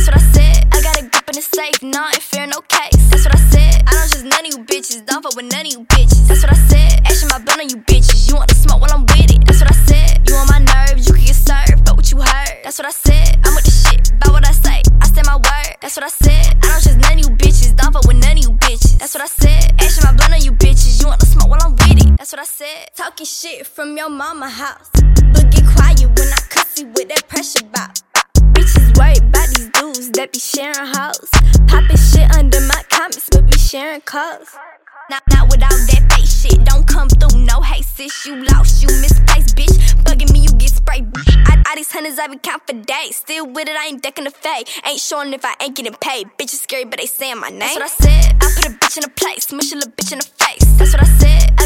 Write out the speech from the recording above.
That's what I said. I got a grip in the safe, nah, ain't fear no case. That's what I said. I don't just none of you bitches, don't fuck with none of you bitches. That's what I said. Ashing my blunt on you bitches, you want to smoke while I'm with it. That's what I said. You on my nerves, you can get served, but what you heard. That's what I said. I'm with the shit, about what I say. I stand my word. That's what I said. I don't just none of you bitches, don't fuck with none of you bitches. That's what I said. Ashing my blunt on you bitches, you want to smoke while I'm with it. That's what I said. Talking shit from your mama house, but get quiet when I cuss you with that pressure bop. Bitches worried about these dudes that be sharing hoes, popping shit under my comments, but be sharing calls. Not without that fake shit, don't come through, no hate sis. You lost, you misplaced, bitch. Bugging me, you get sprayed. All these hundreds I been count for days. Still with it, I ain't decking the fade. Ain't showing if I ain't getting paid. Bitches scary, but they saying my name. That's what I said. I put a bitch in a place, smush a little bitch in the face. That's what I said. I